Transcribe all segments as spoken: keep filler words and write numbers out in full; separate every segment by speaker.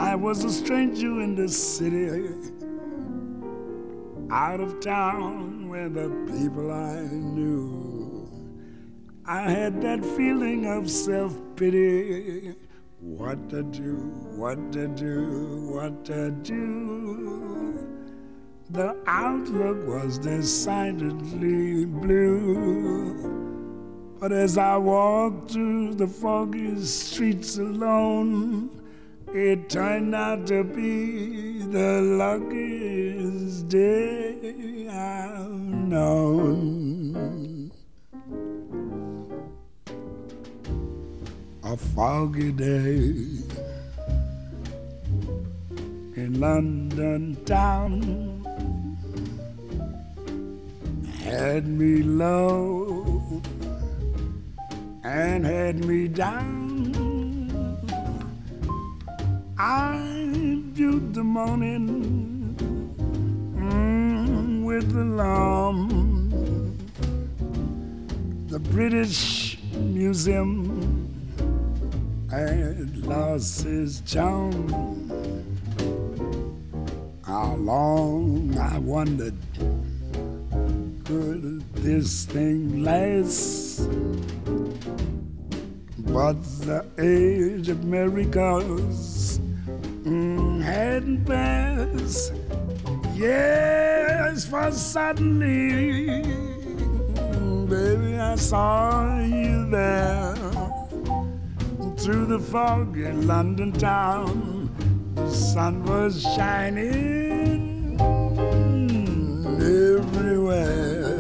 Speaker 1: I was a stranger in the city, out of town where the people I knew. I had that feeling of self-pity. What to do, what to do, what to do. The outlook was decidedly blue. But as I walked through the foggy streets alone, it turned out to be the luckiest day I've known. A foggy day in London town had me low and had me down. I viewed the morning mm, with alarm. The British Museum had lost its charm. How long, I wondered, could this thing last? But the age of miracles mm, hadn't passed. Yes, for suddenly, mm, baby, I saw you there. Through the fog in London town, the sun was shining everywhere.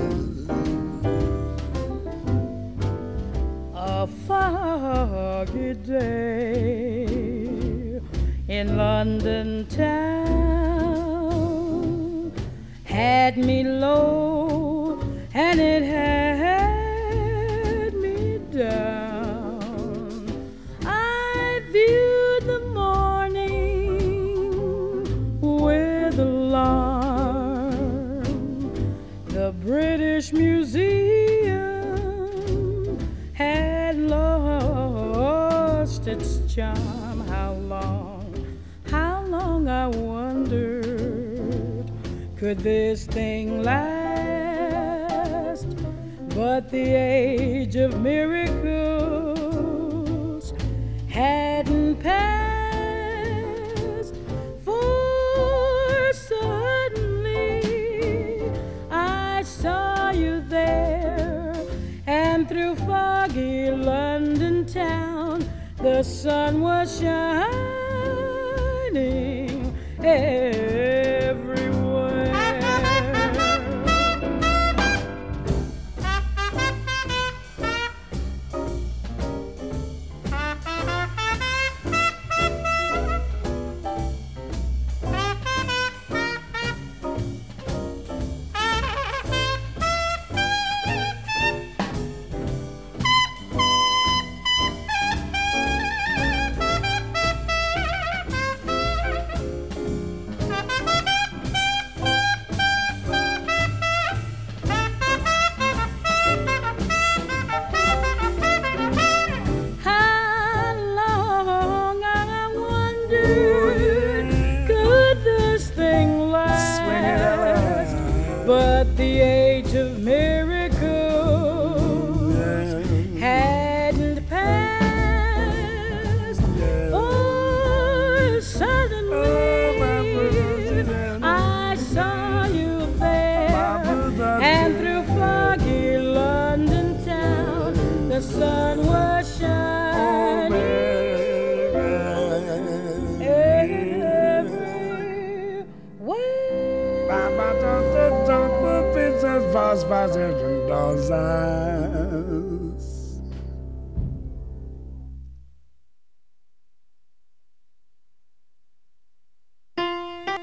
Speaker 2: A foggy day in London town had me low and it had me down. I viewed the morning with alarm. The British Museum had lost its charm. How long, how long I wondered, could this thing last? But the age of miracles hadn't passed, for suddenly I saw you there, and through foggy London town the sun was shining everywhere. But the age of miracles hadn't passed. Oh, suddenly I saw you there, and through foggy London town the sun was shining everywhere.
Speaker 1: Fast, fast, and